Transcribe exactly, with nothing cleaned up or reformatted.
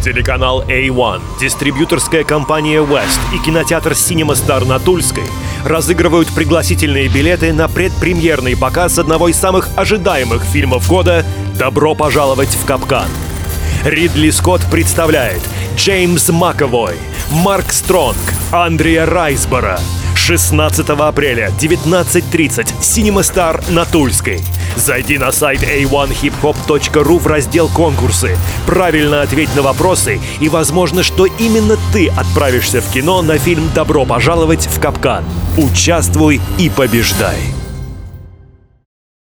Телеканал эй один, дистрибьюторская компания West и кинотеатр Cinema Star на Тульской разыгрывают пригласительные билеты на предпремьерный показ одного из самых ожидаемых фильмов года «Добро пожаловать в Капкан». Ридли Скотт представляет Джеймс Макэвой, Марк Стронг, Андреа Райсборо. шестнадцатого апреля, девятнадцать тридцать, Cinema Star на Тульской. Зайди на сайт эй один хип хоп точка ру в раздел «Конкурсы». Правильно ответь на вопросы, и возможно, что именно ты отправишься в кино на фильм «Добро пожаловать в Капкан». Участвуй и побеждай!